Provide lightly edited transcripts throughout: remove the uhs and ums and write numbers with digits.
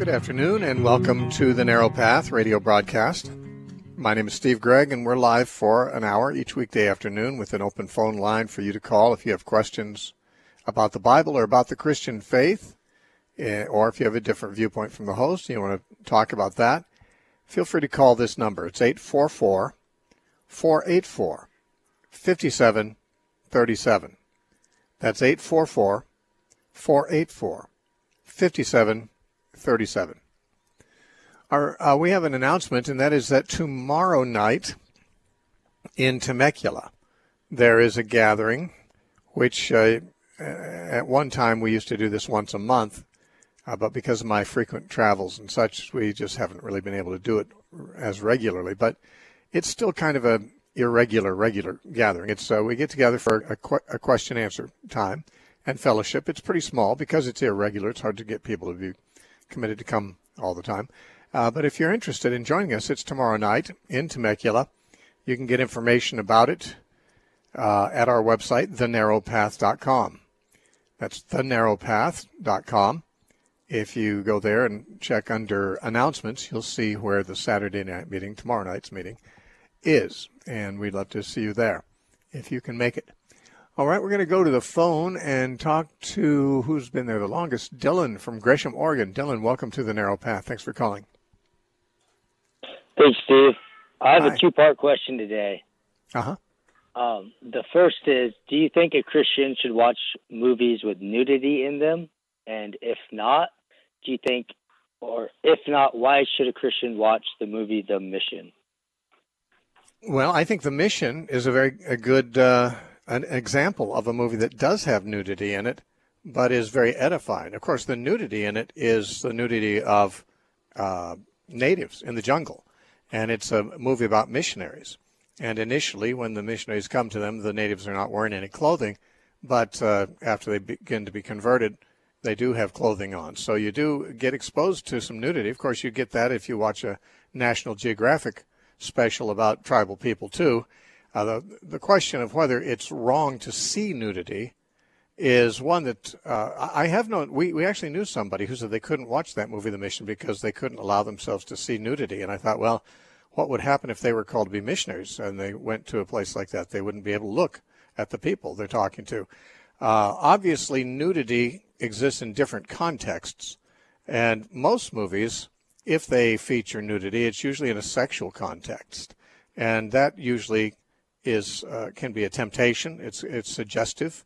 Good afternoon and welcome to the Narrow Path radio broadcast. My name is Steve Gregg and we're live for an hour each weekday afternoon with an open phone line for you to call if you have questions about the Bible or about the Christian faith, or if you have a different viewpoint from the host and you want to talk about that. Feel free to call this number. It's 844-484-5737. That's 844-484-5737. We have an announcement, and that is that tomorrow night in Temecula, there is a gathering, which at one time we used to do this once a month, but because of my frequent travels and such, we just haven't really been able to do it as regularly. But it's still kind of a regular gathering. It's we get together for a question-answer time and fellowship. It's pretty small because it's irregular. It's hard to get people to be committed to come all the time. But if you're interested in joining us, it's tomorrow night in Temecula. You can get information about it at our website, thenarrowpath.com. That's thenarrowpath.com. If you go there and check under announcements, you'll see where the Saturday night meeting, tomorrow night's meeting, is. And we'd love to see you there if you can make it. All right, we're going to go to the phone and talk to who's been there the longest, Dylan from Gresham, Oregon. Dylan, welcome to the Narrow Path. Thanks for calling. Thanks, Steve. I have a two-part question today. Uh-huh. The first is, do you think a Christian should watch movies with nudity in them? And if not, do you think, or if not, why should a Christian watch the movie The Mission? Well, I think The Mission is a good an example of a movie that does have nudity in it, but is very edifying. Of course, the nudity in it is the nudity of natives in the jungle, and it's a movie about missionaries. And initially, when the missionaries come to them, the natives are not wearing any clothing, but after they begin to be converted, they do have clothing on. So you do get exposed to some nudity. Of course, you get that if you watch a National Geographic special about tribal people, too. The question of whether it's wrong to see nudity is one that I have known. We actually knew somebody who said they couldn't watch that movie, The Mission, because they couldn't allow themselves to see nudity. And I thought, well, what would happen if they were called to be missionaries and they went to a place like that? They wouldn't be able to look at the people they're talking to. Obviously, nudity exists in different contexts. And most movies, if they feature nudity, it's usually in a sexual context. And that usually can be a temptation. It's suggestive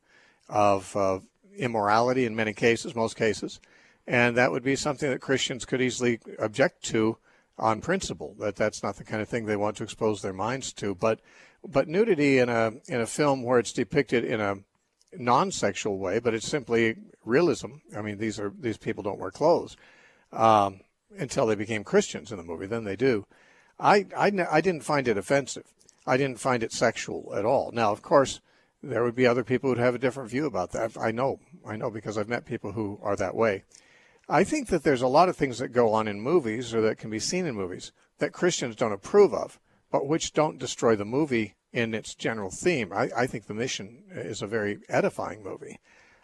of immorality in many cases, most cases. And that would be something that Christians could easily object to on principle, that's not the kind of thing they want to expose their minds to. But nudity in a film where it's depicted in a non-sexual way, but it's simply realism. I mean, these people don't wear clothes until they became Christians in the movie. Then they do. I didn't find it offensive. I didn't find it sexual at all. Now, of course, there would be other people who'd have a different view about that. I know because I've met people who are that way. I think that there's a lot of things that go on in movies or that can be seen in movies that Christians don't approve of, but which don't destroy the movie in its general theme. I think The Mission is a very edifying movie.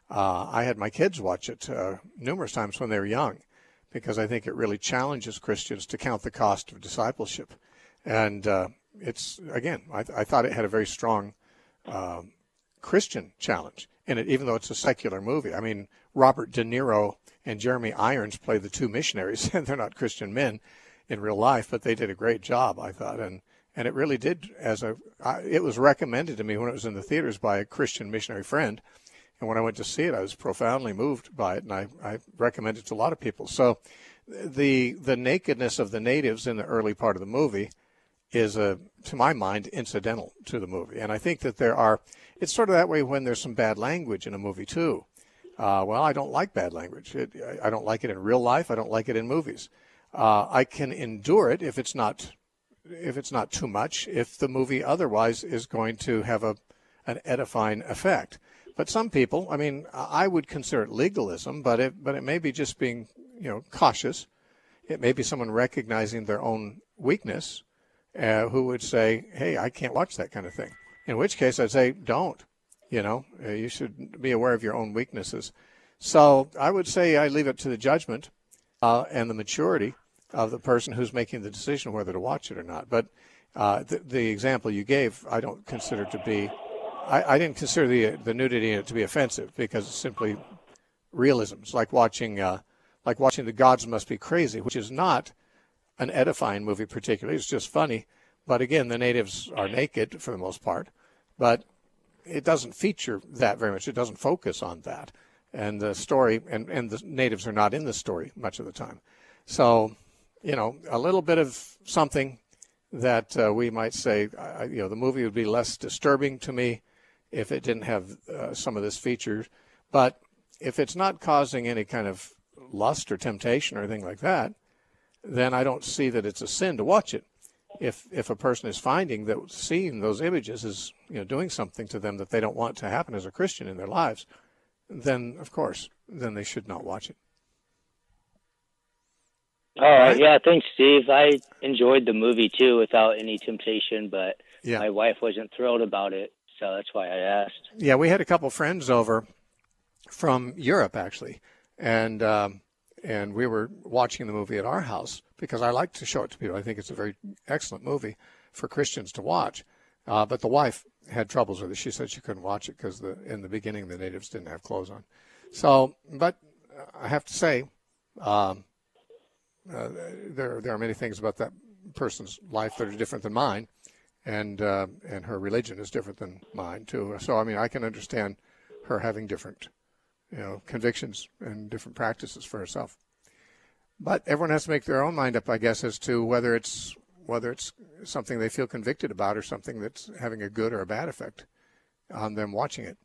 I had my kids watch it numerous times when they were young because I think it really challenges Christians to count the cost of discipleship. And it's, again, I thought it had a very strong Christian challenge in it, even though it's a secular movie. I mean, Robert De Niro and Jeremy Irons play the two missionaries, and they're not Christian men in real life, but they did a great job, I thought. And it really did, it was recommended to me when it was in the theaters by a Christian missionary friend. And when I went to see it, I was profoundly moved by it, and I recommend it to a lot of people. So the nakedness of the natives in the early part of the movie is, to my mind, incidental to the movie. And I think that it's sort of that way when there's some bad language in a movie, too. Well, I don't like bad language. I don't like it in real life. I don't like it in movies. I can endure it if it's not too much, if the movie otherwise is going to have an edifying effect. But some people, I mean, I would consider it legalism, but it may be just being, cautious. It may be someone recognizing their own weakness, who would say, hey, I can't watch that kind of thing. In which case I'd say, don't. You should be aware of your own weaknesses. So I would say I leave it to the judgment and the maturity of the person who's making the decision whether to watch it or not. But the example you gave, I don't consider to be. I didn't consider the nudity in it to be offensive because it's simply realisms, like watching The Gods Must Be Crazy, which is not an edifying movie particularly. It's just funny. But again, the natives are naked for the most part. But it doesn't feature that very much. It doesn't focus on that. And the story, and the natives are not in the story much of the time. So, a little bit of something that we might say, the movie would be less disturbing to me if it didn't have some of this feature. But if it's not causing any kind of lust or temptation or anything like that, then I don't see that it's a sin to watch it. If a person is finding that seeing those images is doing something to them that they don't want to happen as a Christian in their lives, then of course, then they should not watch it. All right. Yeah, thanks, Steve. I enjoyed the movie too without any temptation, but my wife wasn't thrilled about it, so that's why I asked. Yeah, we had a couple friends over from Europe actually, and we were watching the movie at our house because I like to show it to people. I think it's a very excellent movie for Christians to watch. But the wife had troubles with it. She said she couldn't watch it because in the beginning the natives didn't have clothes on. So, but I have to say, there are many things about that person's life that are different than mine, and her religion is different than mine too. So, I mean, I can understand her having different convictions and different practices for herself. But everyone has to make their own mind up, I guess, as to whether it's something they feel convicted about or something that's having a good or a bad effect on them watching it.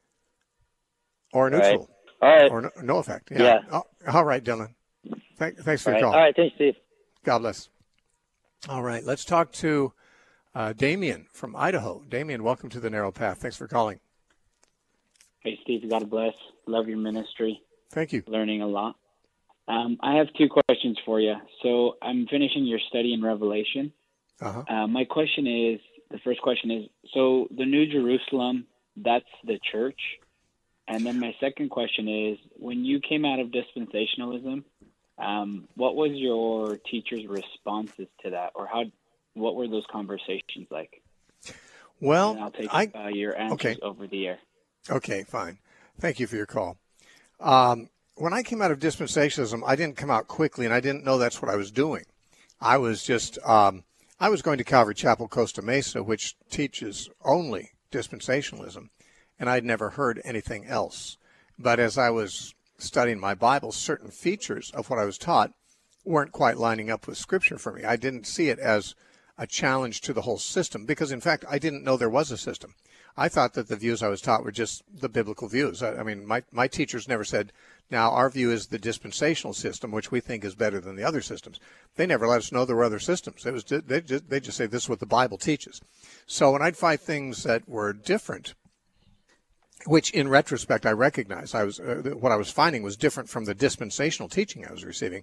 Or neutral. All right. Or no effect. Yeah. Oh, all right, Dylan. Thanks for your call. All right, thanks, Steve. God bless. All right, let's talk to Damien from Idaho. Damien, welcome to The Narrow Path. Thanks for calling. Hey, Steve, God bless. Love your ministry. Thank you. Learning a lot. I have two questions for you. So I'm finishing your study in Revelation. My question is, the first question is, so the New Jerusalem, that's the church. And then my second question is, when you came out of dispensationalism, what was your teacher's responses to that? Or what were those conversations like? Well, and I'll take your answers over the air. Okay, fine. Thank you for your call. When I came out of dispensationalism, I didn't come out quickly, and I didn't know that's what I was doing. I was just, I was going to Calvary Chapel, Costa Mesa, which teaches only dispensationalism, and I'd never heard anything else. But as I was studying my Bible, certain features of what I was taught weren't quite lining up with Scripture for me. I didn't see it as a challenge to the whole system because, in fact, I didn't know there was a system. I thought that the views I was taught were just the biblical views. I mean, my teachers never said, now our view is the dispensational system, which we think is better than the other systems. They never let us know there were other systems. They just say this is what the Bible teaches. So when I'd find things that were different, which in retrospect I recognize what I was finding was different from the dispensational teaching I was receiving,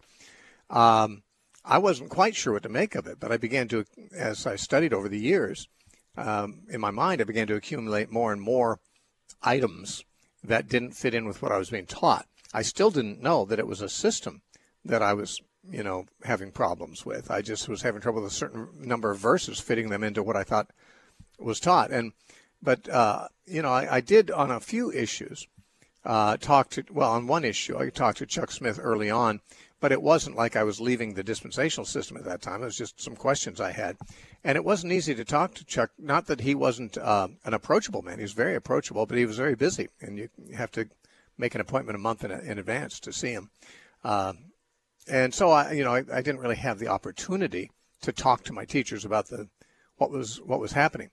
I wasn't quite sure what to make of it. But I began to, as I studied over the years, in my mind, I began to accumulate more and more items that didn't fit in with what I was being taught. I still didn't know that it was a system that I was, having problems with. I just was having trouble with a certain number of verses fitting them into what I thought was taught. But I did on a few issues on one issue, I talked to Chuck Smith early on, but it wasn't like I was leaving the dispensational system at that time. It was just some questions I had. And it wasn't easy to talk to Chuck. Not that he wasn't an approachable man. He was very approachable, but he was very busy. And you have to make an appointment a month in advance to see him. And so I didn't really have the opportunity to talk to my teachers about what was happening.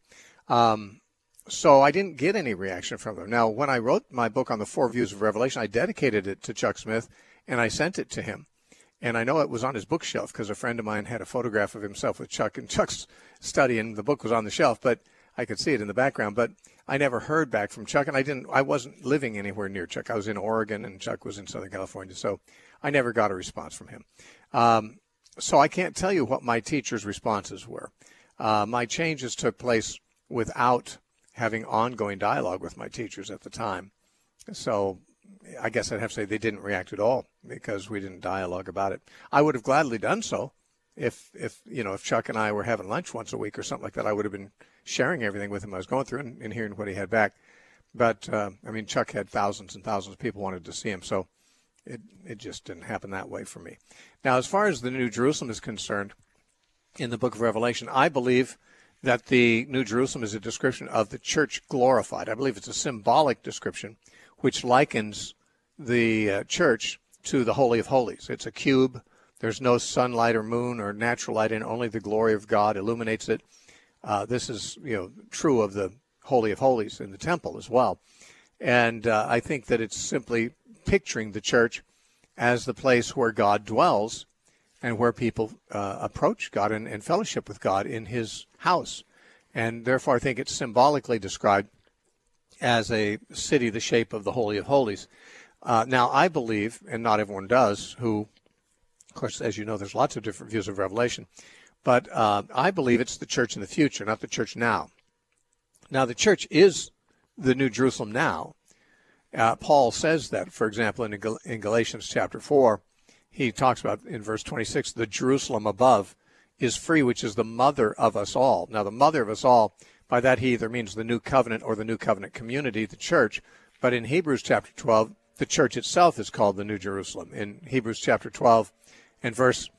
So I didn't get any reaction from them. Now, when I wrote my book on the 4 Views of Revelation, I dedicated it to Chuck Smith, and I sent it to him. And I know it was on his bookshelf because a friend of mine had a photograph of himself with Chuck, and Chuck's study, and the book was on the shelf, but I could see it in the background. But I never heard back from Chuck, and I wasn't living anywhere near Chuck. I was in Oregon, and Chuck was in Southern California, so I never got a response from him. So I can't tell you what my teacher's responses were. My changes took place without having ongoing dialogue with my teachers at the time. So I guess I'd have to say they didn't react at all because we didn't dialogue about it. I would have gladly done so if Chuck and I were having lunch once a week or something like that. I would have been sharing everything with him I was going through and hearing what he had back. But, Chuck had thousands and thousands of people wanted to see him, so it just didn't happen that way for me. Now, as far as the New Jerusalem is concerned, in the book of Revelation, I believe that the New Jerusalem is a description of the church glorified. I believe it's a symbolic description which likens the church to the Holy of Holies. It's a cube. There's no sunlight or moon or natural light in it. Only the glory of God illuminates it. This is, true of the Holy of Holies in the temple as well. And I think that it's simply picturing the church as the place where God dwells and where people approach God and fellowship with God in his house. And therefore, I think it's symbolically described as a city the shape of the Holy of Holies. Now, I believe, and not everyone does, who, of course, as you know, there's lots of different views of Revelation, but I believe it's the church in the future, not the church now. Now, the church is the New Jerusalem now. Paul says that, for example, in Galatians chapter 4, he talks about, in verse 26, the Jerusalem above is free, which is the mother of us all. Now, the mother of us all, by that he either means the new covenant or the new covenant community, the church. But in Hebrews chapter 12, the church itself is called the New Jerusalem. In Hebrews chapter 12 and verse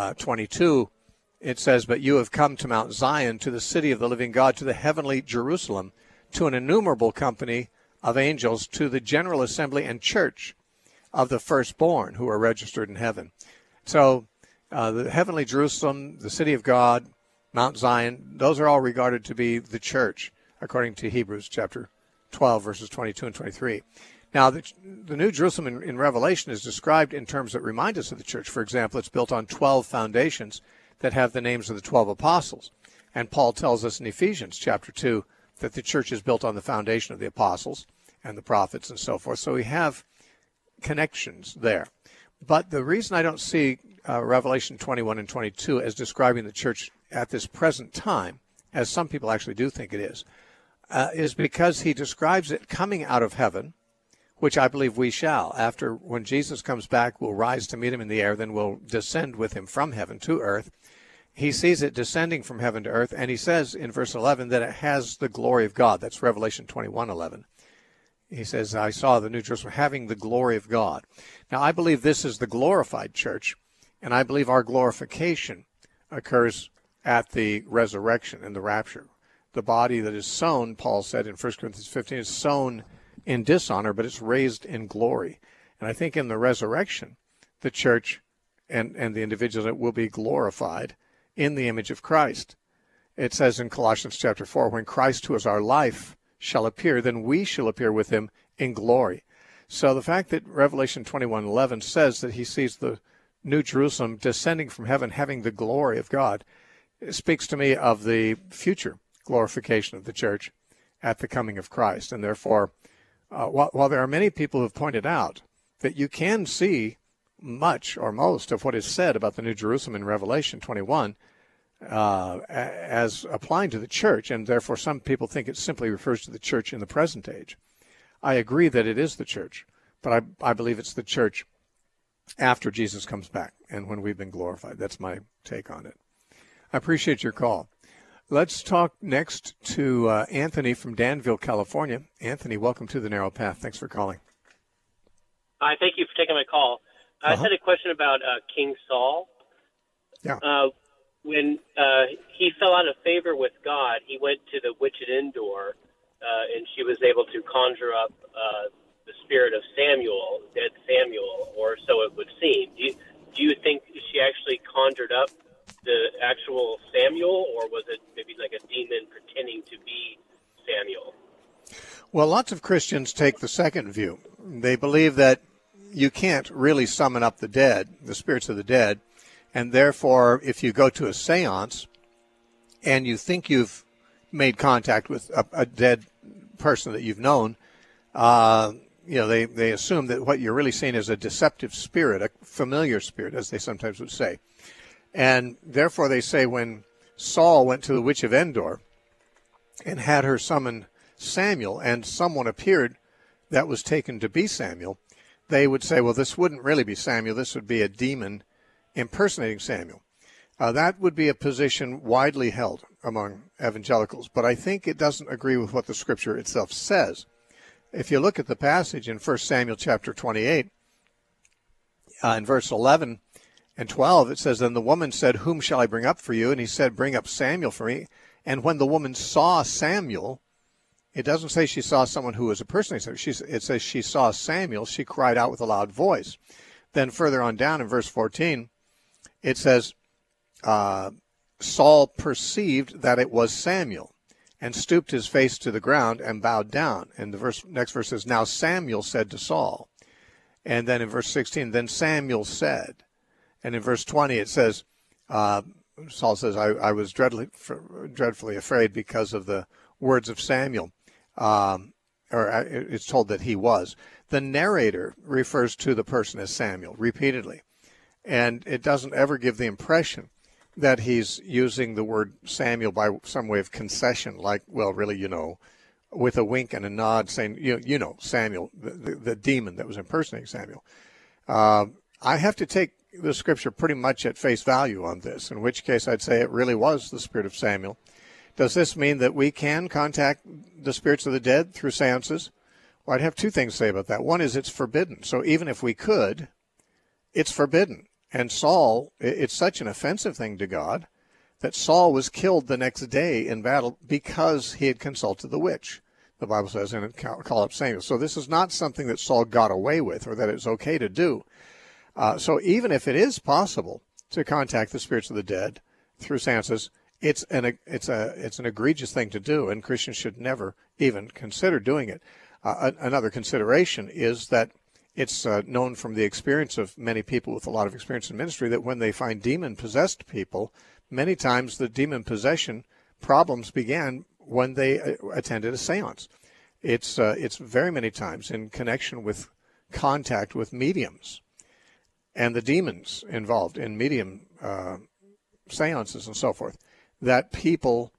22, it says, but you have come to Mount Zion, to the city of the living God, to the heavenly Jerusalem, to an innumerable company of angels, to the general assembly and church of the firstborn who are registered in heaven. So the heavenly Jerusalem, the city of God, Mount Zion, those are all regarded to be the church, according to Hebrews chapter 12, verses 22 and 23. Now, the New Jerusalem in Revelation is described in terms that remind us of the church. For example, it's built on 12 foundations that have the names of the 12 apostles. And Paul tells us in Ephesians chapter 2 that the church is built on the foundation of the apostles and the prophets and so forth. So we have connections there. But the reason I don't see Revelation 21 and 22 as describing the church at this present time, as some people actually do think it is because he describes it coming out of heaven, which I believe we shall. After, when Jesus comes back, we'll rise to meet him in the air, then we'll descend with him from heaven to earth. He sees it descending from heaven to earth, and he says in verse 11 that it has the glory of God. That's Revelation 21:11. He says, I saw the New Jerusalem having the glory of God. Now, I believe this is the glorified church, and I believe our glorification occurs at the resurrection and the rapture. The body that is sown, Paul said in 1 Corinthians 15, is sown in dishonor, but it's raised in glory. And I think in the resurrection, the church and the individuals will be glorified in the image of Christ. It says in Colossians chapter 4, when Christ, who is our life, shall appear, then we shall appear with him in glory. So the fact that Revelation 21:11 says that he sees the New Jerusalem descending from heaven, having the glory of God, speaks to me of the future glorification of the church at the coming of Christ. And therefore, while there are many people who have pointed out that you can see much or most of what is said about the New Jerusalem in Revelation 21 as applying to the church, and therefore some people think it simply refers to the church in the present age. I agree that it is the church, but I believe it's the church after Jesus comes back and when we've been glorified. That's my take on it. I appreciate your call. Let's talk next to Anthony from Danville, California. Anthony, welcome to The Narrow Path. Thanks for calling. Hi, thank you for taking my call. I had a question about King Saul. Yeah. When he fell out of favor with God, he went to the witch at Endor, and she was able to conjure up the spirit of Samuel, dead Samuel, or so it would seem. Do you think she actually conjured up the actual Samuel, or was it maybe like a demon pretending to be Samuel? Well, lots of Christians take the second view. They believe that you can't really summon up the dead, the spirits of the dead, and therefore if you go to a seance and you think you've made contact with a dead person that you've known, they assume that what you're really seeing is a deceptive spirit, a familiar spirit, as they sometimes would say. And therefore they say when Saul went to the witch of Endor and had her summon Samuel, and someone appeared that was taken to be Samuel, they would say, well, this wouldn't really be Samuel. This would be a demon impersonating Samuel. That would be a position widely held among evangelicals, but I think it doesn't agree with what the Scripture itself says. If you look at the passage in 1 Samuel chapter 28, in verse 11 and 12, it says, "Then the woman said, 'Whom shall I bring up for you?' And he said, 'Bring up Samuel for me.' And when the woman saw Samuel," it doesn't say she saw someone who was a person. It says she saw Samuel. She cried out with a loud voice. Then further on down in verse 14, it says, Saul perceived that it was Samuel and stooped his face to the ground and bowed down. And the next verse says, "Now Samuel said to Saul." And then in verse 16, "Then Samuel said." And in verse 20, it says, Saul says, I was dreadfully afraid because of the words of Samuel. It's told that he was. The narrator refers to the person as Samuel repeatedly. And it doesn't ever give the impression that he's using the word Samuel by some way of concession, like, well, really, with a wink and a nod saying, Samuel, the demon that was impersonating Samuel. I have to take the Scripture pretty much at face value on this, in which case I'd say it really was the spirit of Samuel. Does this mean that we can contact the spirits of the dead through seances? Well, I'd have two things to say about that. One is it's forbidden. So even if we could, it's forbidden. And Saul, it's such an offensive thing to God that Saul was killed the next day in battle because he had consulted the witch, the Bible says, and call up Samuel. So this is not something that Saul got away with or that it's okay to do. So even if it is possible to contact the spirits of the dead through seances, it's an egregious thing to do, and Christians should never even consider doing it. Another consideration is that it's known from the experience of many people with a lot of experience in ministry that when they find demon-possessed people, many times the demon problems began when they attended a seance. It's very many times in connection with contact with mediums and the demons involved in medium seances and so forth, that people,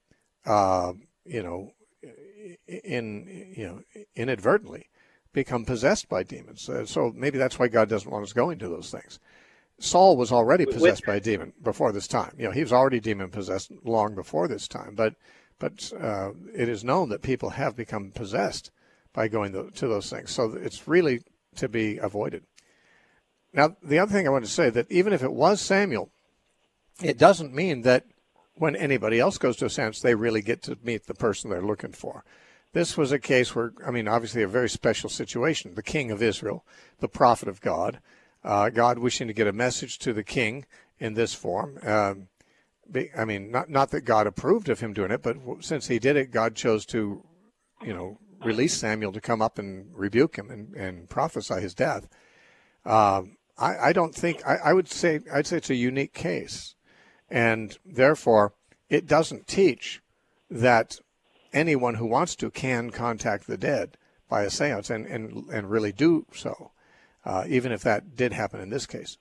inadvertently become possessed by demons. So maybe that's why God doesn't want us going to those things. Saul was already possessed by a demon before this time. He was already demon-possessed long before this time. But it is known that people have become possessed by going to those things. So it's really to be avoided. Now, the other thing I want to say, that even if it was Samuel, it doesn't mean that when anybody else goes to a seance, they really get to meet the person they're looking for. This was a case where, obviously a very special situation. The king of Israel, the prophet of God, God wishing to get a message to the king in this form. Not that God approved of him doing it, but since he did it, God chose to, release Samuel to come up and rebuke him and prophesy his death. I'd say it's a unique case. And therefore, it doesn't teach that anyone who wants to can contact the dead by a seance and really do so, even if that did happen in this case.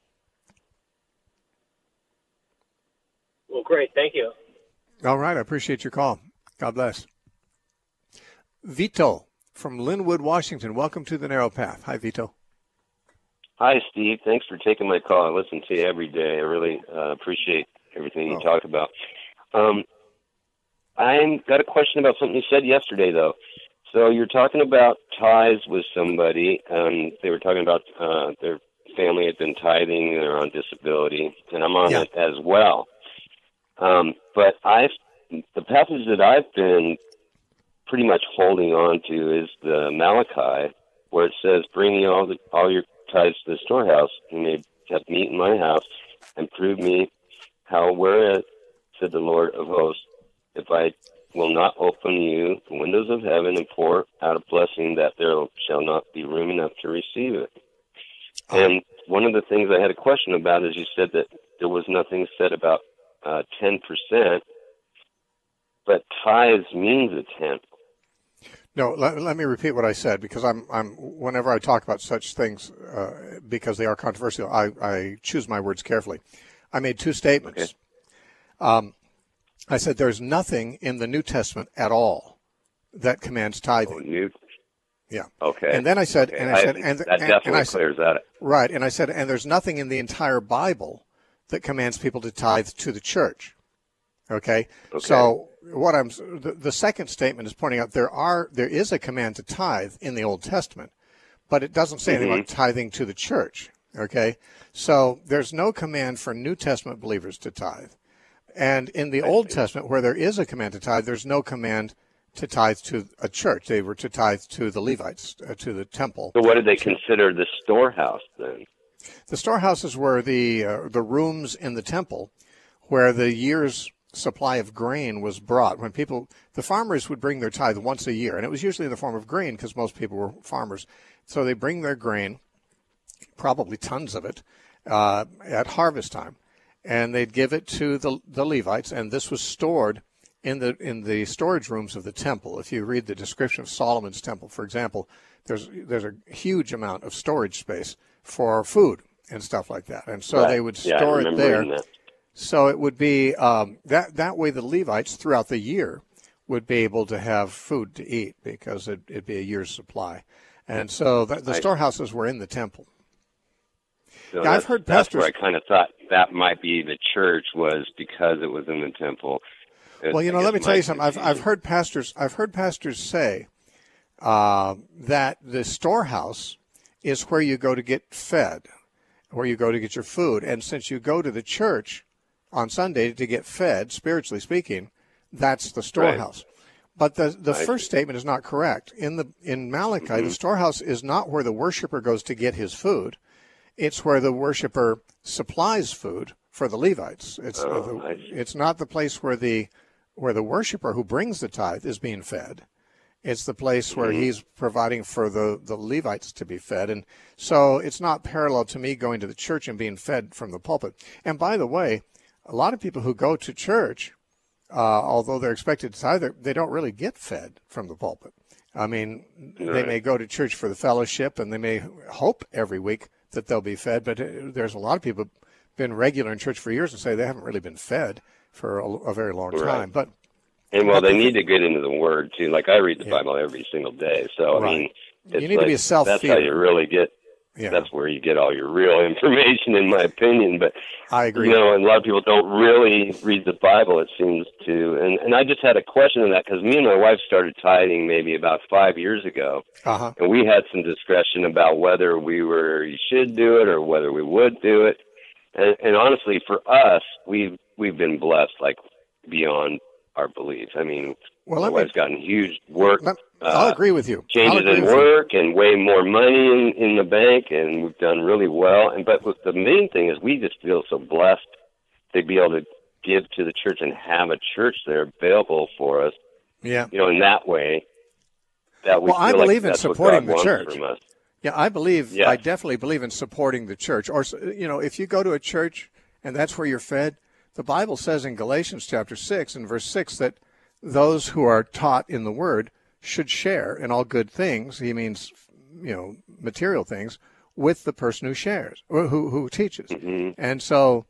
Well, great. Thank you. All right. I appreciate your call. God bless. Vito from Linwood, Washington. Welcome to the Narrow Path. Hi, Vito. Hi, Steve. Thanks for taking my call. I listen to you every day. I really appreciate everything you talk about. I got a question about something you said yesterday, though. So you're talking about ties with somebody. They were talking about their family had been tithing, they're on disability, and I'm on it as well. But the passage that I've been pretty much holding on to is the Malachi, where it says, "Bring ye all your tithes to the storehouse, and they have meat in my house, and prove me how, whereas, said the Lord of hosts, if I will not open you the windows of heaven and pour out a blessing, that there shall not be room enough to receive it." And one of the things I had a question about is you said that there was nothing said about 10%, but tithes means a tenth. No, let me repeat what I said, because I'm whenever I talk about such things, because they are controversial, I choose my words carefully. I made two statements. Okay. I said there's nothing in the New Testament at all that commands tithing. Yeah. Okay. And then I said, okay. that definitely clears that. Right. And I said, and there's nothing in the entire Bible that commands people to tithe to the church. Okay. So the second statement is pointing out there is a command to tithe in the Old Testament, but it doesn't say anything about tithing to the church. Okay. So there's no command for New Testament believers to tithe. And in the Old Testament, where there is a command to tithe, there's no command to tithe to a church. They were to tithe to the Levites, to the temple. So what did they consider the storehouse then? The storehouses were the rooms in the temple where the year's supply of grain was brought. When the farmers would bring their tithe once a year, and it was usually in the form of grain because most people were farmers. So they bring their grain, probably tons of it, at harvest time. And they'd give it to the Levites, and this was stored in the storage rooms of the temple. If you read the description of Solomon's temple, for example, there's a huge amount of storage space for food and stuff like that. And so they would store it there. So it would be that way the Levites throughout the year would be able to have food to eat because it'd be a year's supply. And so the storehouses were in the temple. So I've heard pastors. That's where I kind of thought that might be the church was because it was in the temple. Well, let me tell you something. I've heard pastors say that the storehouse is where you go to get fed, where you go to get your food. And since you go to the church on Sunday to get fed, spiritually speaking, that's the storehouse. Right. But the first statement is not correct. In Malachi, the storehouse is not where the worshiper goes to get his food. It's where the worshiper supplies food for the Levites. It's not the place where the worshiper who brings the tithe is being fed. It's the place where he's providing for the Levites to be fed. And so it's not parallel to me going to the church and being fed from the pulpit. And by the way, a lot of people who go to church, although they're expected to tithe, they don't really get fed from the pulpit. I mean, they may go to church for the fellowship, and they may hope every week that they'll be fed, but there's a lot of people who've been regular in church for years and say they haven't really been fed for a very long time. But they need to get into the Word too. Like I read the Bible every single day, so I mean, you need to be a self-feeder. That's how you really get. Yeah. That's where you get all your real information, in my opinion. But I agree. And a lot of people don't really read the Bible, it seems to. And I just had a question on that because me and my wife started tithing maybe about 5 years ago, and we had some discussion about whether we should do it or whether we would do it. And honestly, for us, we've been blessed like beyond our belief. I mean, my wife's gotten huge work. I'll agree with you. Changes in work and way more money in the bank, and we've done really well. But the main thing is we just feel so blessed to be able to give to the church and have a church there available for us. Yeah. In that way. That we I believe in supporting the church. Yeah, I I definitely believe in supporting the church. Or, if you go to a church and that's where you're fed, the Bible says in Galatians chapter 6 and verse 6 that those who are taught in the Word should share in all good things. He means, material things with the person who shares or who teaches. And so,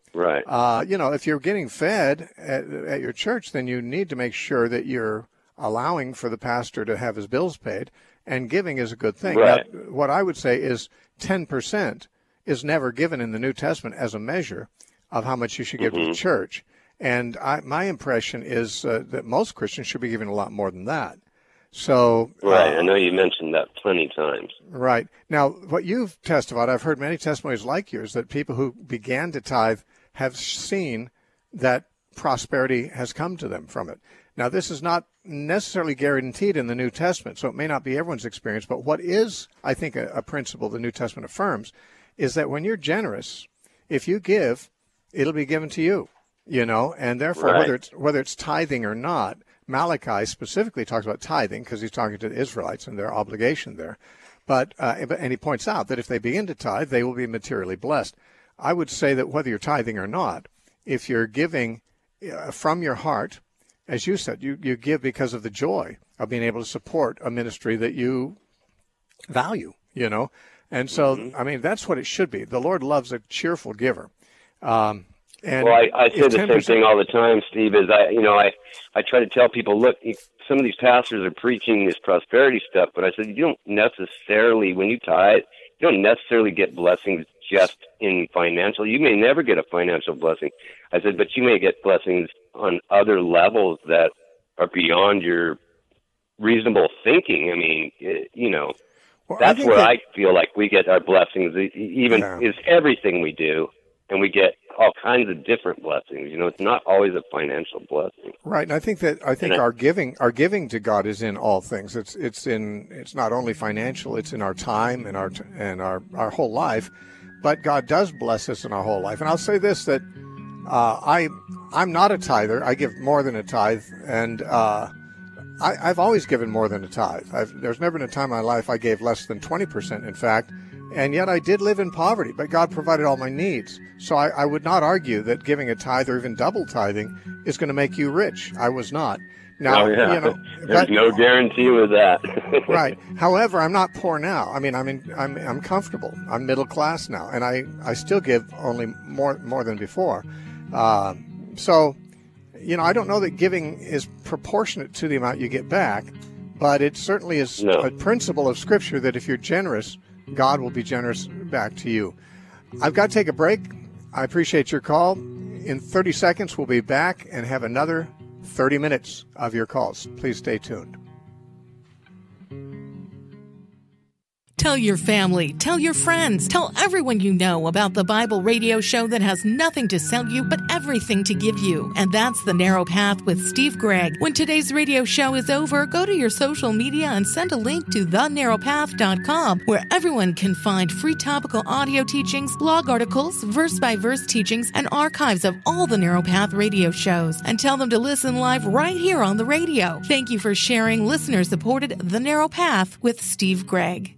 if you're getting fed at your church, then you need to make sure that you're allowing for the pastor to have his bills paid, and giving is a good thing. Right. Now, what I would say is 10% is never given in the New Testament as a measure of how much you should give to the church. And my impression is that most Christians should be giving a lot more than that. So I know you mentioned that plenty of times. Right. Now, what you've testified, I've heard many testimonies like yours that people who began to tithe have seen that prosperity has come to them from it. Now, this is not necessarily guaranteed in the New Testament, so it may not be everyone's experience, but what is, I think, a principle the New Testament affirms is that when you're generous, if you give, it'll be given to you, and therefore whether it's tithing or not, Malachi specifically talks about tithing because he's talking to the Israelites and their obligation there. But he points out that if they begin to tithe, they will be materially blessed. I would say that whether you're tithing or not, if you're giving from your heart, as you said, you give because of the joy of being able to support a ministry that you value, And so, I mean, that's what it should be. The Lord loves a cheerful giver. I say the same thing all the time, Steve. Is I try to tell people, look, some of these pastors are preaching this prosperity stuff, but I said, you don't necessarily, when you tithe, you don't necessarily get blessings just in financial. You may never get a financial blessing. I said, but you may get blessings on other levels that are beyond your reasonable thinking. I mean, well, that's where I feel like we get our blessings, is everything we do, and we get all kinds of different blessings. It's not always a financial blessing. Right, and I think our giving to God is in all things. It's not only financial, it's in our time and our whole life, but God does bless us in our whole life. And I'll say this, that I'm not a tither. I give more than a tithe, and I've always given more than a tithe. There's never been a time in my life I gave less than 20%, in fact, and yet I did live in poverty, but God provided all my needs. So I would not argue that giving a tithe or even double tithing is going to make you rich. I was not. Now, there's no guarantee with that. Right. However, I'm not poor now. I mean, I'm comfortable. I'm middle class now, and I still give only more than before. So, I don't know that giving is proportionate to the amount you get back, but it certainly is a principle of Scripture that if you're generous, God will be generous back to you. I've got to take a break. I appreciate your call. In 30 seconds, we'll be back and have another 30 minutes of your calls. Please stay tuned. Tell your family, tell your friends, tell everyone you know about the Bible radio show that has nothing to sell you but everything to give you. And that's The Narrow Path with Steve Gregg. When today's radio show is over, go to your social media and send a link to thenarrowpath.com, where everyone can find free topical audio teachings, blog articles, verse-by-verse teachings, and archives of all the Narrow Path radio shows. And tell them to listen live right here on the radio. Thank you for sharing listener-supported The Narrow Path with Steve Gregg.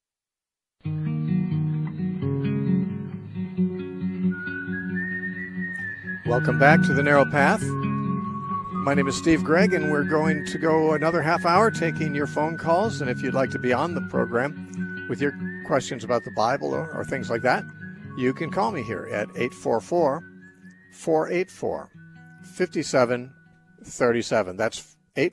Welcome back to The Narrow Path. My name is Steve Gregg, and we're going to go another half hour taking your phone calls. And if you'd like to be on the program with your questions about the Bible or things like that, you can call me here at 844-484-5737. That's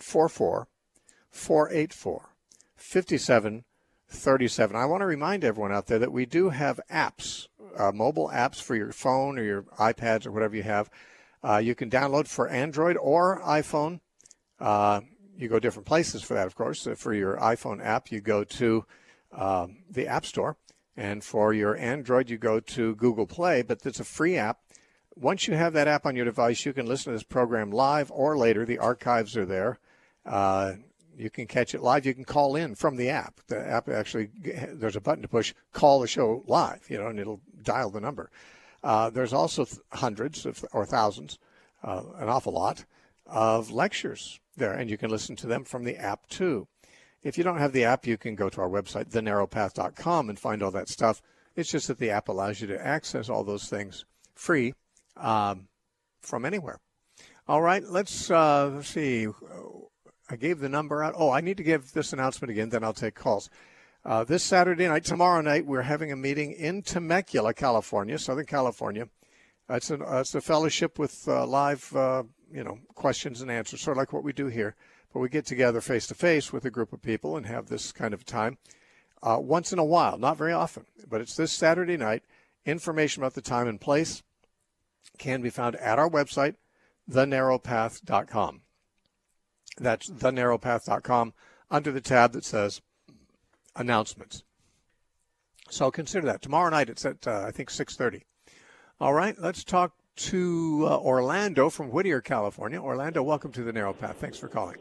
844-484-5737. I want to remind everyone out there that we do have apps, mobile apps for your phone or your iPads or whatever you have. You can download for Android or iPhone. You go different places for that, of course. For your iPhone app, you go to the App Store. And for your Android, you go to Google Play. But it's a free app. Once you have that app on your device, you can listen to this program live or later. The archives are there. You can catch it live. You can call in from the app. The app actually, there's a button to push, call the show live, and it'll dial the number. There's also hundreds or thousands, an awful lot, of lectures there, and you can listen to them from the app too. If you don't have the app, you can go to our website, thenarrowpath.com, and find all that stuff. It's just that the app allows you to access all those things free from anywhere. All right, let's see. I gave the number out. Oh, I need to give this announcement again, then I'll take calls. This Saturday night, tomorrow night, we're having a meeting in Temecula, California, Southern California. It's a fellowship with live, questions and answers, sort of like what we do here. But we get together face-to-face with a group of people and have this kind of time once in a while, not very often. But it's this Saturday night. Information about the time and place can be found at our website, thenarrowpath.com. That's thenarrowpath.com under the tab that says announcements. So consider that. Tomorrow night it's at, I think, 6:30. All right, let's talk to Orlando from Whittier, California. Orlando, welcome to The Narrow Path. Thanks for calling.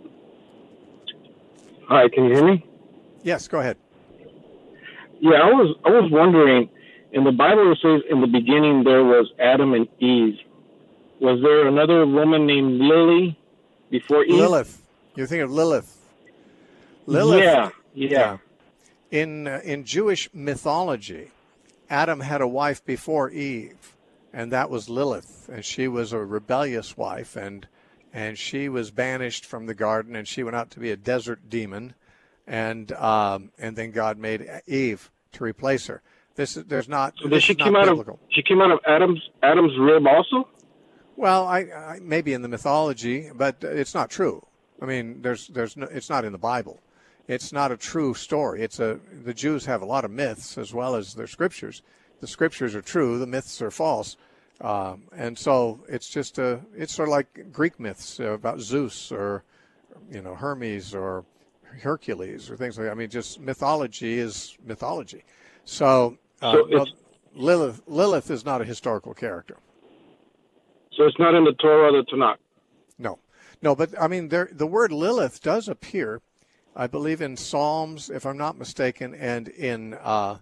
Hi, can you hear me? Yes, go ahead. Yeah, I was wondering, in the Bible it says in the beginning there was Adam and Eve. Was there another woman named Lily before Eve? Lilith. You're thinking of Lilith. Lilith. Yeah. In Jewish mythology, Adam had a wife before Eve, and that was Lilith, and she was a rebellious wife, and she was banished from the garden, and she went out to be a desert demon, and then God made Eve to replace her. She came out of Adam's rib also? Well, I maybe in the mythology, but it's not true. I mean, there's no, it's not in the Bible. It's not a true story. The Jews have a lot of myths as well as their scriptures. The scriptures are true, the myths are false. And so it's just it's sort of like Greek myths about Zeus or, Hermes or Hercules or things like that. I mean, just mythology is mythology. So Lilith is not a historical character. So it's not in the Torah or the Tanakh? No, but I mean, the word Lilith does appear, I believe, in Psalms, if I'm not mistaken, and in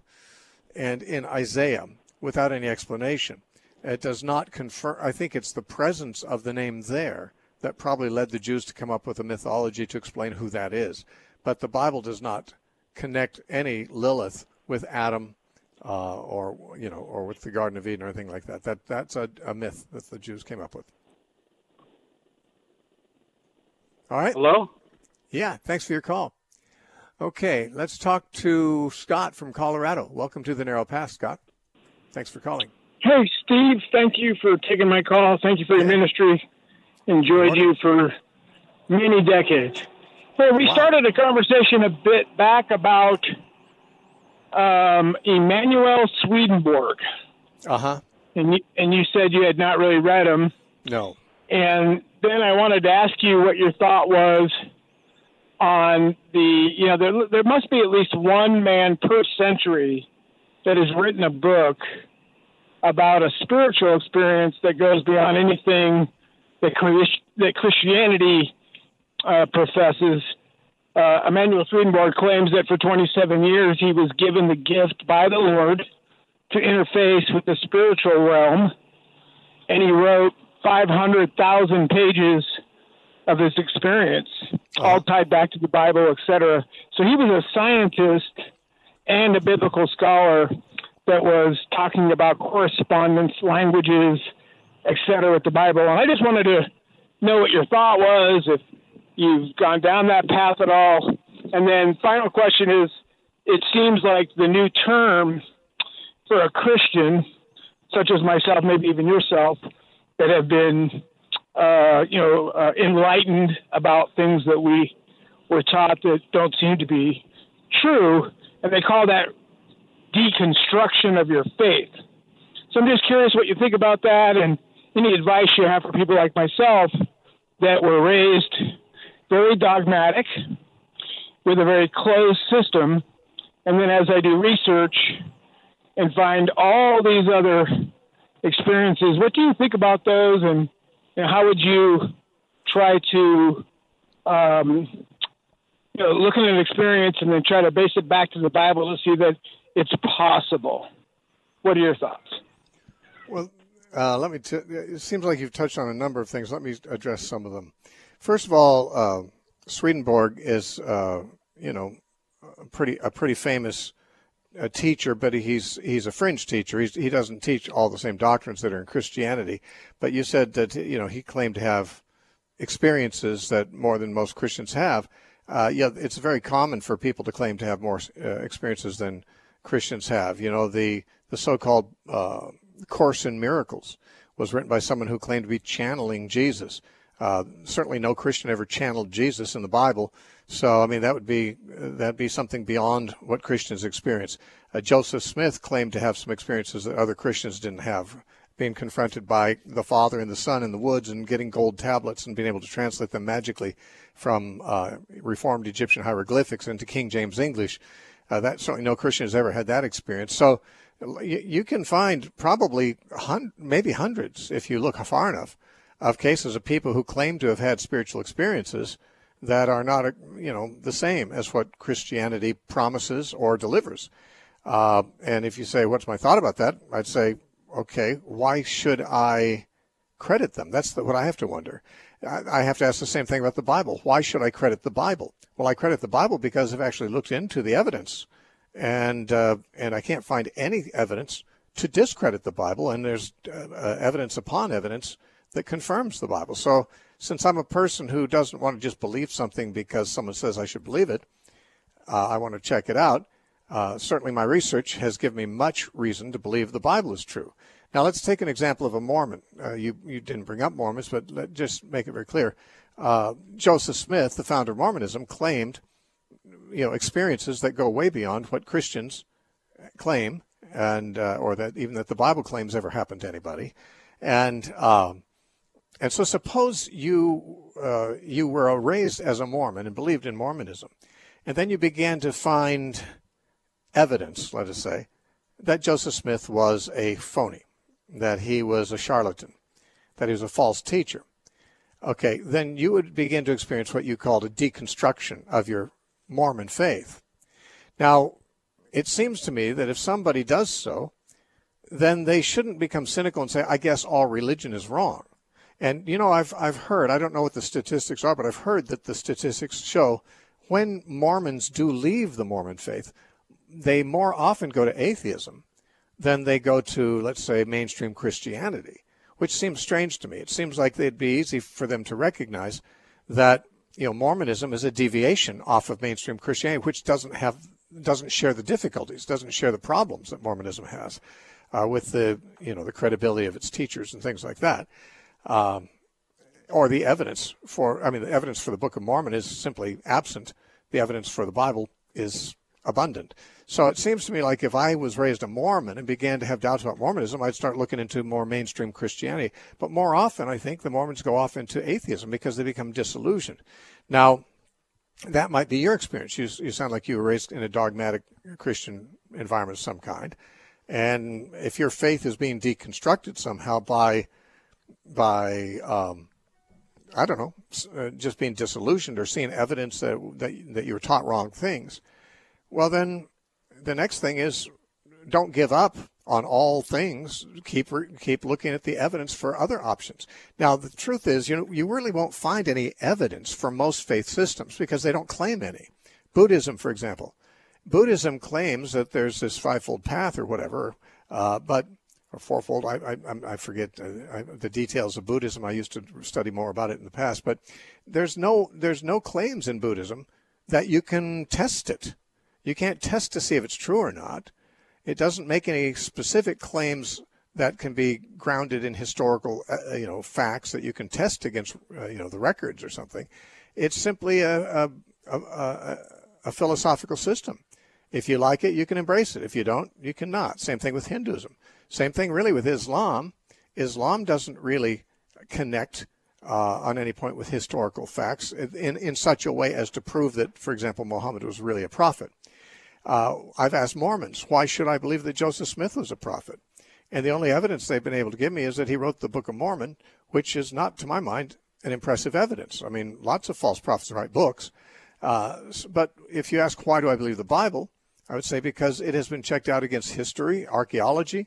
Isaiah without any explanation. It does not confirm. I think it's the presence of the name there that probably led the Jews to come up with a mythology to explain who that is. But the Bible does not connect any Lilith with Adam or with the Garden of Eden or anything like that. That's a myth that the Jews came up with. All right. Hello? Yeah, thanks for your call. Okay, let's talk to Scott from Colorado. Welcome to the Narrow Path, Scott. Thanks for calling. Hey, Steve, thank you for taking my call. Thank you for your ministry. Enjoyed you for many decades. Hey, we started a conversation a bit back about Emanuel Swedenborg. Uh-huh. And you said you had not really read him. No. And then I wanted to ask you what your thought was on there must be at least one man per century that has written a book about a spiritual experience that goes beyond anything that Christianity professes. Emanuel Swedenborg claims that for 27 years he was given the gift by the Lord to interface with the spiritual realm, and he wrote 500,000 pages of his experience, all tied back to the Bible, etc. So he was a scientist and a biblical scholar that was talking about correspondence, languages, etc. with the Bible. And I just wanted to know what your thought was, if you've gone down that path at all. And then final question is, it seems like the new term for a Christian, such as myself, maybe even yourself, that have been, enlightened about things that we were taught that don't seem to be true, and they call that deconstruction of your faith. So I'm just curious what you think about that, and any advice you have for people like myself that were raised very dogmatic with a very closed system, and then as I do research and find all these other experiences, what do you think about those, and how would you try to look at an experience and then try to base it back to the Bible to see that it's possible? What are your thoughts? Well, it seems like you've touched on a number of things. Let me address some of them. First of all, Swedenborg is, a pretty famous teacher, but he's a fringe teacher. He doesn't teach all the same doctrines that are in Christianity. But you said that he claimed to have experiences that more than most Christians have. It's very common for people to claim to have more experiences than Christians have. The so-called Course in Miracles was written by someone who claimed to be channeling Jesus. Certainly no Christian ever channeled Jesus in the Bible. So, I mean, that'd be something beyond what Christians experience. Joseph Smith claimed to have some experiences that other Christians didn't have, being confronted by the Father and the Son in the woods and getting gold tablets and being able to translate them magically from Reformed Egyptian hieroglyphics into King James English. That certainly no Christian has ever had that experience. So you can find probably maybe hundreds, if you look far enough, of cases of people who claim to have had spiritual experiences that are not, the same as what Christianity promises or delivers. And if you say, what's my thought about that? I'd say, okay, why should I credit them? That's what I have to wonder. I have to ask the same thing about the Bible. Why should I credit the Bible? Well, I credit the Bible because I've actually looked into the evidence, and I can't find any evidence to discredit the Bible, and there's evidence upon evidence that confirms the Bible. So since I'm a person who doesn't want to just believe something because someone says I should believe it, I want to check it out. Certainly my research has given me much reason to believe the Bible is true. Now let's take an example of a Mormon. You didn't bring up Mormons, but just make it very clear. Joseph Smith, the founder of Mormonism, claimed, experiences that go way beyond what Christians claim, and or that even that the Bible claims ever happened to anybody. And so suppose you were raised as a Mormon and believed in Mormonism, and then you began to find evidence, let us say, that Joseph Smith was a phony, that he was a charlatan, that he was a false teacher. Okay, then you would begin to experience what you called a deconstruction of your Mormon faith. Now, it seems to me that if somebody does so, then they shouldn't become cynical and say, I guess all religion is wrong. And, I've heard, I don't know what the statistics are, but I've heard that the statistics show when Mormons do leave the Mormon faith, they more often go to atheism than they go to, let's say, mainstream Christianity, which seems strange to me. It seems like it'd be easy for them to recognize that, Mormonism is a deviation off of mainstream Christianity, which doesn't share the difficulties, doesn't share the problems that Mormonism has with the credibility of its teachers and things like that. Or the evidence the evidence for the Book of Mormon is simply absent. The evidence for the Bible is abundant. So it seems to me like if I was raised a Mormon and began to have doubts about Mormonism, I'd start looking into more mainstream Christianity. But more often, I think the Mormons go off into atheism because they become disillusioned. Now, that might be your experience. You sound like you were raised in a dogmatic Christian environment of some kind. And if your faith is being deconstructed somehow by I don't know, just being disillusioned or seeing evidence that you were taught wrong things, well, then the next thing is don't give up on all things. Keep looking at the evidence for other options. Now, the truth is, you really won't find any evidence for most faith systems because they don't claim any. Buddhism, for example. Buddhism claims that there's this fivefold path or whatever, or fourfold. I forget the details of Buddhism. I used to study more about it in the past, but there's no claims in Buddhism that you can test it. You can't test to see if it's true or not. It doesn't make any specific claims that can be grounded in historical, facts that you can test against, the records or something. It's simply a philosophical system. If you like it, you can embrace it. If you don't, you cannot. Same thing with Hinduism. Same thing really with Islam. Islam doesn't really connect on any point with historical facts in such a way as to prove that, for example, Muhammad was really a prophet. I've asked Mormons, why should I believe that Joseph Smith was a prophet? And the only evidence they've been able to give me is that he wrote the Book of Mormon, which is not, to my mind, an impressive evidence. I mean, lots of false prophets write books. But if you ask, why do I believe the Bible? I would say because it has been checked out against history, archaeology.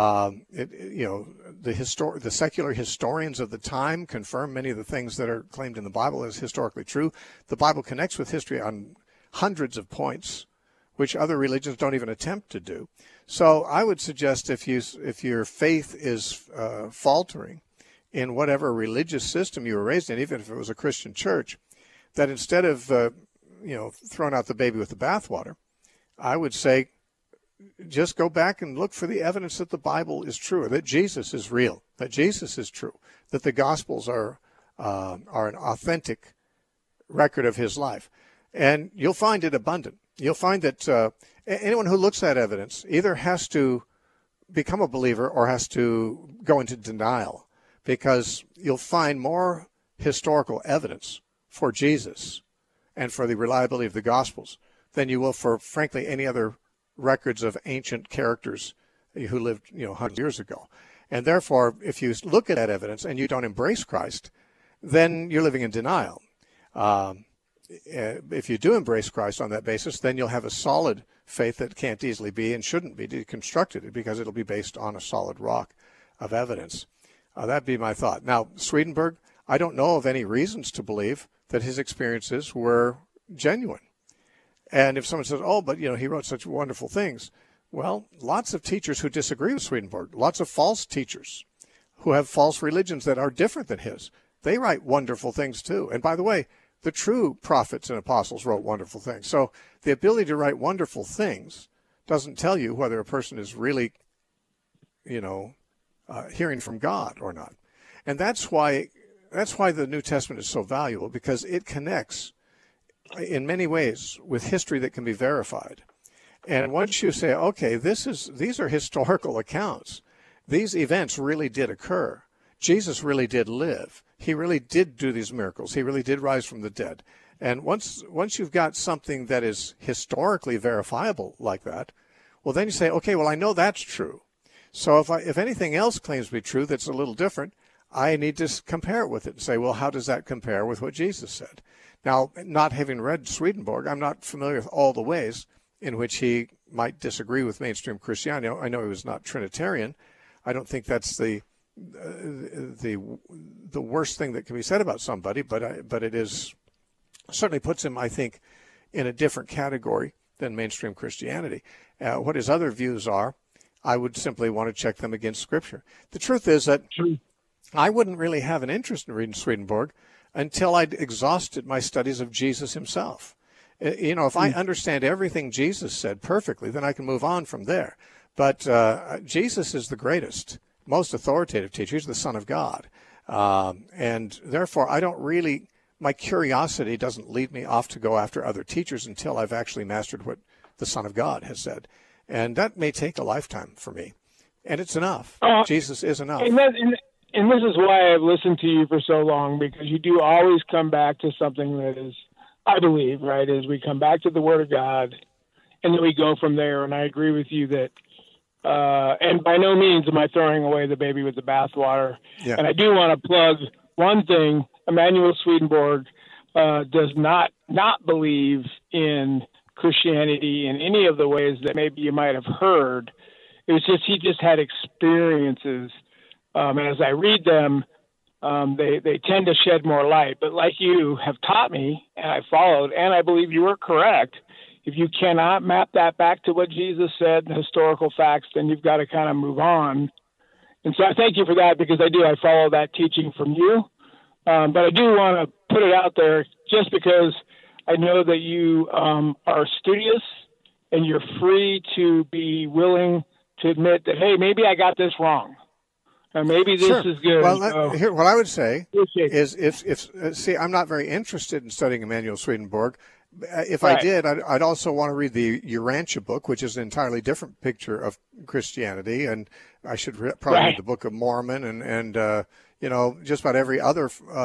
The secular historians of the time confirm many of the things that are claimed in the Bible as historically true. The Bible connects with history on hundreds of points, which other religions don't even attempt to do. So I would suggest if your faith is faltering in whatever religious system you were raised in, even if it was a Christian church, that instead of throwing out the baby with the bathwater, I would say just go back and look for the evidence that the Bible is true, that Jesus is real, that Jesus is true, that the Gospels are an authentic record of his life, and you'll find it abundant. You'll find that anyone who looks at evidence either has to become a believer or has to go into denial, because you'll find more historical evidence for Jesus and for the reliability of the Gospels than you will for, frankly, any other records of ancient characters who lived, hundreds of years ago. And therefore, if you look at that evidence and you don't embrace Christ, then you're living in denial. If you do embrace Christ on that basis, then you'll have a solid faith that can't easily be and shouldn't be deconstructed, because it'll be based on a solid rock of evidence. That'd be my thought. Now, Swedenborg, I don't know of any reasons to believe that his experiences were genuine. And if someone says, oh, but, he wrote such wonderful things. Well, lots of teachers who disagree with Swedenborg, lots of false teachers who have false religions that are different than his, they write wonderful things too. And by the way, the true prophets and apostles wrote wonderful things. So the ability to write wonderful things doesn't tell you whether a person is really, hearing from God or not. And that's why that's why the New Testament is so valuable, because it connects in many ways with history that can be verified. And once you say, okay, these are historical accounts. These events really did occur. Jesus really did live. He really did do these miracles. He really did rise from the dead. And once you've got something that is historically verifiable like that, well, then you say, okay, well, I know that's true. So if anything else claims to be true that's a little different, I need to compare it with it and say, well, how does that compare with what Jesus said? Now, not having read Swedenborg, I'm not familiar with all the ways in which he might disagree with mainstream Christianity. I know he was not Trinitarian. I don't think that's the worst thing that can be said about somebody, but it is certainly puts him, I think, in a different category than mainstream Christianity. What his other views are, I would simply want to check them against Scripture. The truth is that I wouldn't really have an interest in reading Swedenborg until I'd exhausted my studies of Jesus himself. If I understand everything Jesus said perfectly, then I can move on from there. But Jesus is the greatest, most authoritative teacher. He's the Son of God. And therefore, my curiosity doesn't lead me off to go after other teachers until I've actually mastered what the Son of God has said. And that may take a lifetime for me. And it's enough. Jesus is enough. And this is why I've listened to you for so long, because you do always come back to something that is, I believe, right, is we come back to the Word of God, and then we go from there. And I agree with you that, and by no means am I throwing away the baby with the bathwater. Yeah. And I do want to plug one thing. Emanuel Swedenborg does not believe in Christianity in any of the ways that maybe you might have heard. It was just, he just had experiences. And as I read them, they tend to shed more light. But like you have taught me, and I followed, and I believe you were correct, if you cannot map that back to what Jesus said, the historical facts, then you've got to kind of move on. And so I thank you for that, because I follow that teaching from you. But I do want to put it out there just because I know that you are studious and you're free to be willing to admit that, hey, maybe I got this wrong. Or maybe this is good. Well, here, what I would say is see, I'm not very interested in studying Emanuel Swedenborg. If I did, I'd also want to read the Urantia book, which is an entirely different picture of Christianity. And I should probably read the Book of Mormon and just about every other,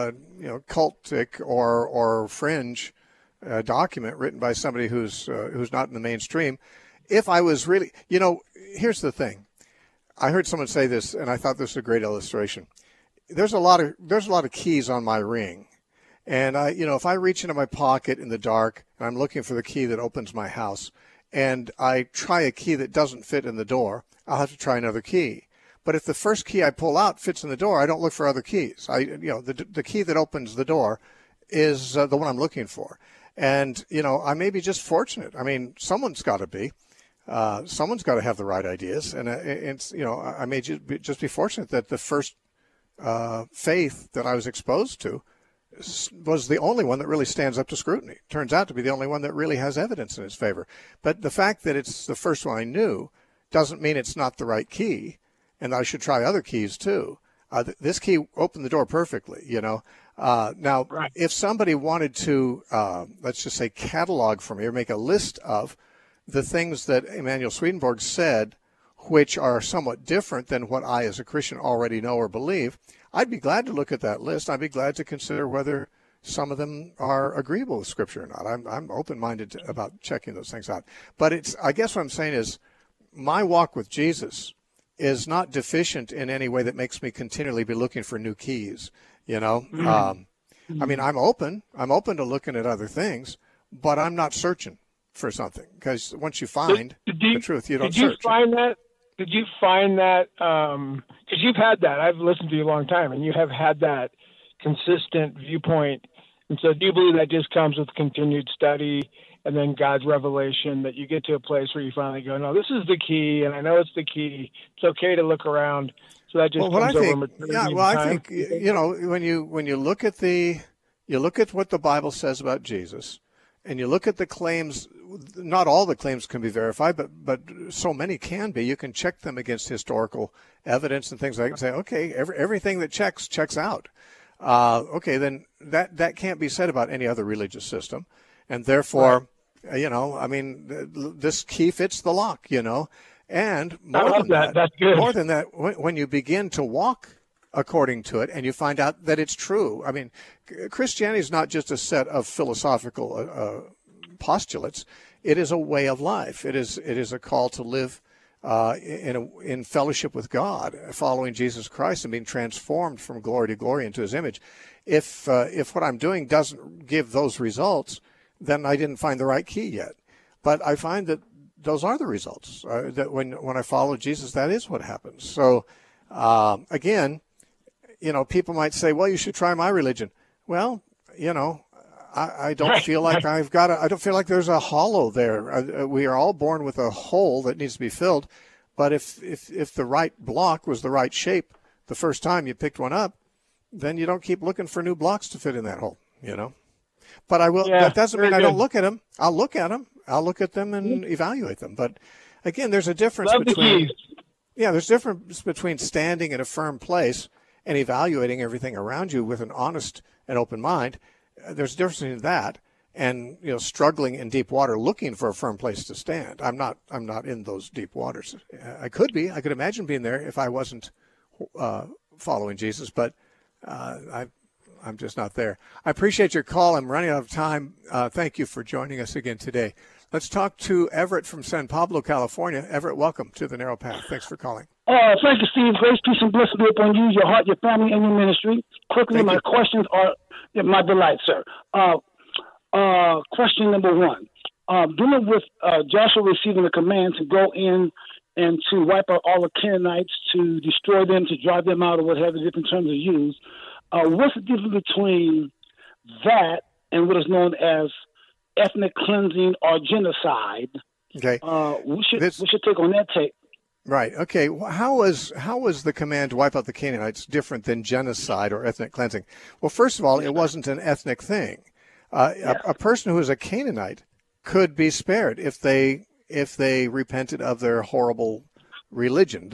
cultic or fringe document written by somebody who's not in the mainstream. If I was really, here's the thing. I heard someone say this, and I thought this was a great illustration. There's a lot of keys on my ring, and if I reach into my pocket in the dark and I'm looking for the key that opens my house, and I try a key that doesn't fit in the door, I'll have to try another key. But if the first key I pull out fits in the door, I don't look for other keys. The key that opens the door is the one I'm looking for, and I may be just fortunate. I mean, someone's got to be. Someone's got to have the right ideas, and I may just be fortunate that the first faith that I was exposed to was the only one that really stands up to scrutiny. Turns out to be the only one that really has evidence in its favor. But the fact that it's the first one I knew doesn't mean it's not the right key, and I should try other keys too. This key opened the door perfectly, Now, if somebody wanted to, let's just say, catalog for me or make a list of the things that Emanuel Swedenborg said, which are somewhat different than what I as a Christian already know or believe, I'd be glad to look at that list. I'd be glad to consider whether some of them are agreeable with Scripture or not. I'm open-minded about checking those things out. But I guess what I'm saying is my walk with Jesus is not deficient in any way that makes me continually be looking for new keys, Mm-hmm. I mean, I'm open to looking at other things, but I'm not searching for something, because once you find the truth, you don't search. Did you find that, because you've had that, I've listened to you a long time, and you have had that consistent viewpoint, and so do you believe that just comes with continued study and then God's revelation, that you get to a place where you finally go, no, this is the key, and I know it's the key, it's okay to look around, so that just comes over maturity. Yeah, well, I think, when you look at what the Bible says about Jesus, and you look at the claims, not all the claims can be verified, but so many can be. You can check them against historical evidence and things like that and say, okay, everything that checks out. okay, then that can't be said about any other religious system. And therefore, you know, I mean, this key fits the lock, you know. And more than that, that's good. More than that, when you begin to walk according to it and you find out that it's true. I mean, Christianity is not just a set of philosophical postulates. It is a way of life. It is a call to live in fellowship with God, following Jesus Christ and being transformed from glory to glory into his image. If what I'm doing doesn't give those results, then I didn't find the right key yet. But I find that those are the results. That when I follow Jesus, that is what happens. So, again, you know, people might say, well, you should try my religion. Well, you know, I don't feel like I don't feel like there's a hollow there. We are all born with a hole that needs to be filled. But if the right block was the right shape the first time you picked one up, then you don't keep looking for new blocks to fit in that hole, you know. But I will. That doesn't mean I don't look at them. I'll look at them. I'll look at them and evaluate them. But again, there's a difference between there's a difference between standing in a firm place and evaluating everything around you with an honest and open mind. There's a difference between that and, you know, struggling in deep water looking for a firm place to stand. I'm not in those deep waters. I could be. I could imagine being there if I wasn't following Jesus, but I'm just not there. I appreciate your call. I'm running out of time. Thank you for joining us again today. Let's talk to Everett from San Pablo, California. Everett, welcome to The Narrow Path. Thanks for calling. Thank you, Steve. Grace, peace, and blessing be upon you, your heart, your family, and your ministry. Quickly, my questions are my delight, sir. Question number one. Dealing with Joshua receiving the command to go in and to wipe out all the Canaanites, to destroy them, to drive them out, or whatever different terms are used. What's the difference between that and what is known as ethnic cleansing or genocide? Okay. We should take on that take. Right. Okay. How was the command to wipe out the Canaanites different than genocide or ethnic cleansing? Well, first of all, it wasn't an ethnic thing. A person who is a Canaanite could be spared if they repented of their horrible religion.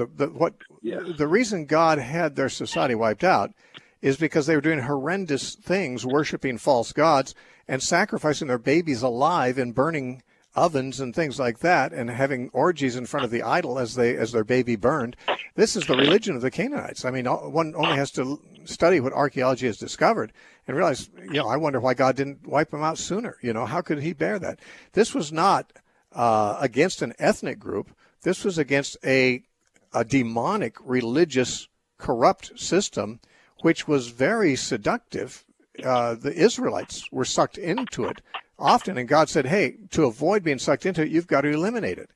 The reason God had their society wiped out is because they were doing horrendous things, worshiping false gods and sacrificing their babies alive in burning ovens and things like that, and having orgies in front of the idol as their baby burned. This is the religion of the Canaanites. I mean, one only has to study what archaeology has discovered and realize, you know, I wonder why God didn't wipe them out sooner. You know, how could he bear that? This was not against an ethnic group. This was against a demonic, religious, corrupt system, which was very seductive. The Israelites were sucked into it often, and God said, hey, to avoid being sucked into it, you've got to eliminate it.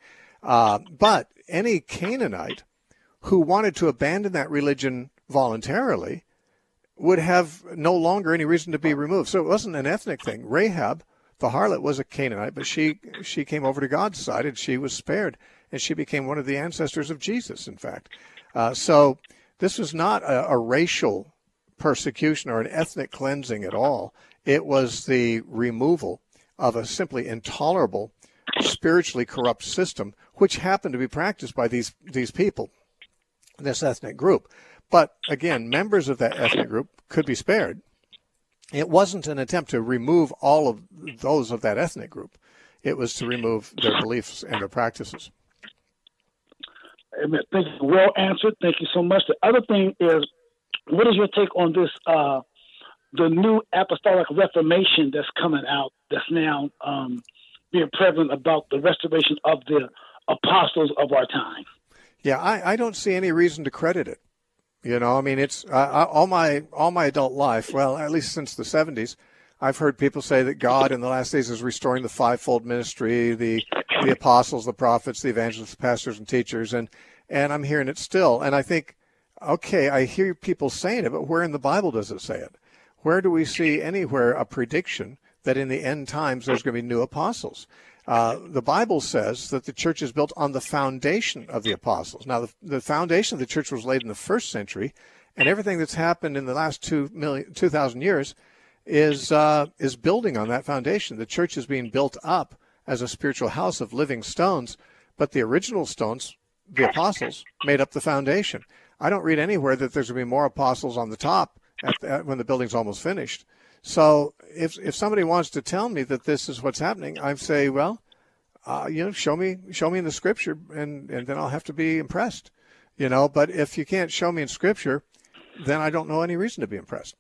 But any Canaanite who wanted to abandon that religion voluntarily would have no longer any reason to be removed. So it wasn't an ethnic thing. Rahab, the harlot, was a Canaanite, but she came over to God's side, and she was spared, and she became one of the ancestors of Jesus, in fact. So this was not a racial persecution or an ethnic cleansing at all. It was the removal of a simply intolerable, spiritually corrupt system, which happened to be practiced by these people, this ethnic group. But again, members of that ethnic group could be spared. It wasn't an attempt to remove all of those of that ethnic group. It was to remove their beliefs and their practices. Amen. Thank you. Well answered. Thank you so much. The other thing is, what is your take on this, the new apostolic reformation that's coming out, that's now being prevalent about the restoration of the apostles of our time? Yeah, I don't see any reason to credit it. You know, I mean, it's all my adult life, well, at least since the 70s, I've heard people say that God in the last days is restoring the fivefold ministry, the apostles, the prophets, the evangelists, the pastors, and teachers, and I'm hearing it still. And I think, okay, I hear people saying it, but where in the Bible does it say it? Where do we see anywhere a prediction that in the end times there's going to be new apostles? The Bible says that the church is built on the foundation of the apostles. Now, the foundation of the church was laid in the first century, and everything that's happened in the last 2,000 years is building on that foundation. The church is being built up as a spiritual house of living stones, but the original stones, the apostles, made up the foundation. I don't read anywhere that there's going to be more apostles on the top when the building's almost finished. So if somebody wants to tell me that this is what's happening, I say, well, show me in the Scripture, and then I'll have to be impressed. But if you can't show me in Scripture, then I don't know any reason to be impressed.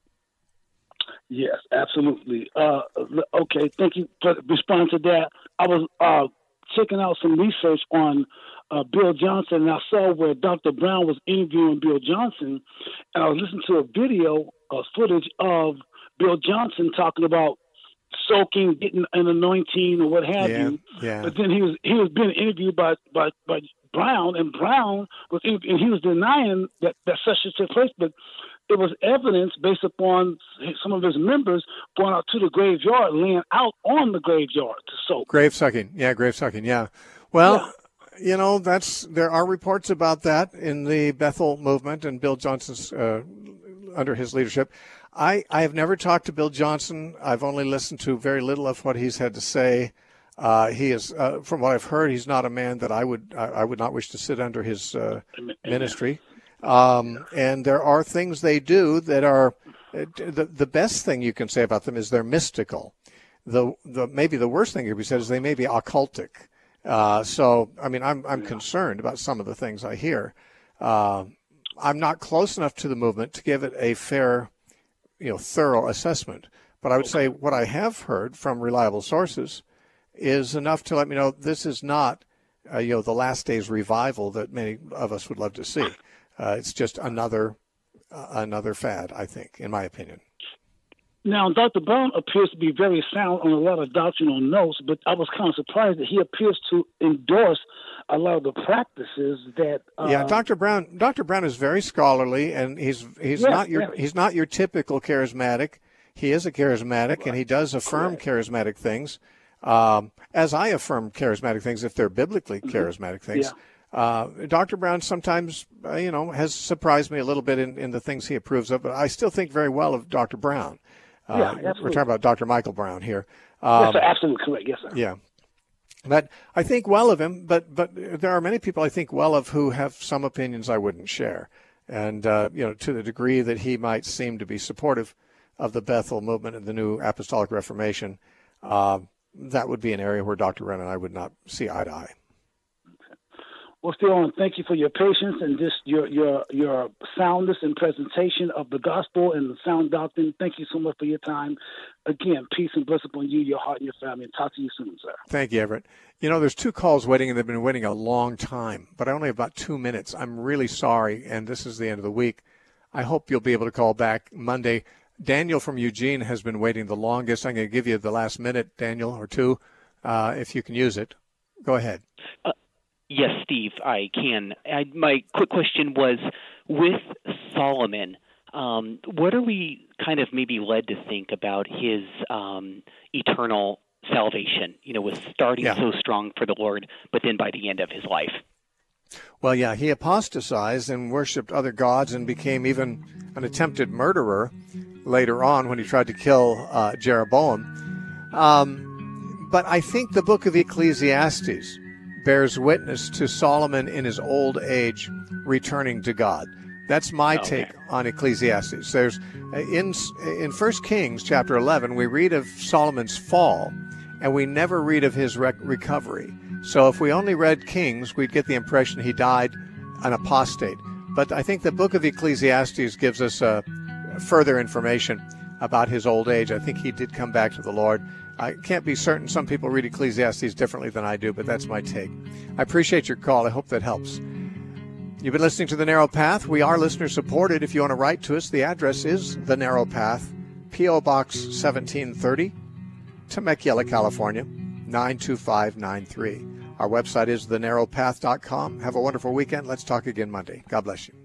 Yes, absolutely. Okay, thank you for responding to that. I was checking out some research on Bill Johnson, and I saw where Dr. Brown was interviewing Bill Johnson, and I was listening to a video footage of Bill Johnson talking about soaking, getting an anointing, or what have you. Yeah. But then he was being interviewed by Brown, and Brown was and he was denying that such took place, but it was evidence based upon some of his members going out to the graveyard, laying out on the graveyard to soak. Grave sucking, yeah. Well, there are reports about that in the Bethel movement and Bill Johnson's under his leadership. I have never talked to Bill Johnson. I've only listened to very little of what he's had to say. He is, from what I've heard, he's not a man that I would not wish to sit under his ministry. And there are things they do that are the best thing you can say about them is they're mystical. Maybe the worst thing could be said is they may be occultic. So I mean, I'm concerned about some of the things I hear. I'm not close enough to the movement to give it a fair, thorough assessment. But I would say what I have heard from reliable sources is enough to let me know this is not, the last days revival that many of us would love to see. It's just another fad, I think, in my opinion. Now, Dr. Brown appears to be very sound on a lot of doctrinal notes, but I was kind of surprised that he appears to endorse a lot of the practices that. Dr. Brown is very scholarly, and he's not your typical charismatic. He is a charismatic, and he does affirm charismatic things, as I affirm charismatic things if they're biblically charismatic things. Dr. Brown sometimes, has surprised me a little bit in the things he approves of, but I still think very well of Dr. Brown. We're talking about Dr. Michael Brown here. Yes, sir, absolutely correct. Yes, sir. Yeah. But I think well of him, but there are many people I think well of who have some opinions I wouldn't share. And, to the degree that he might seem to be supportive of the Bethel movement and the New Apostolic Reformation, that would be an area where Dr. Brown and I would not see eye to eye. Well, Phil, thank you for your patience and just your soundness and presentation of the gospel and the sound doctrine. Thank you so much for your time. Again, peace and blessing upon you, your heart, and your family. And talk to you soon, sir. Thank you, Everett. There's 2 calls waiting, and they've been waiting a long time, but I only have about 2 minutes. I'm really sorry, and this is the end of the week. I hope you'll be able to call back Monday. Daniel from Eugene has been waiting the longest. I'm going to give you the last minute, Daniel, or 2, if you can use it. Go ahead. Yes, Steve, I can. My quick question was, with Solomon, what are we kind of maybe led to think about his eternal salvation, with starting so strong for the Lord, but then by the end of his life? Well, he apostatized and worshipped other gods and became even an attempted murderer later on when he tried to kill Jeroboam. But I think the book of Ecclesiastes bears witness to Solomon in his old age returning to God. That's my take on Ecclesiastes. There's in 1 Kings chapter 11, we read of Solomon's fall, and we never read of his recovery. So if we only read Kings, we'd get the impression he died an apostate. But I think the book of Ecclesiastes gives us further information about his old age. I think he did come back to the Lord. I can't be certain. Some people read Ecclesiastes differently than I do, but that's my take. I appreciate your call. I hope that helps. You've been listening to The Narrow Path. We are listener-supported. If you want to write to us, the address is The Narrow Path, P.O. Box 1730, Temecula, California, 92593. Our website is thenarrowpath.com. Have a wonderful weekend. Let's talk again Monday. God bless you.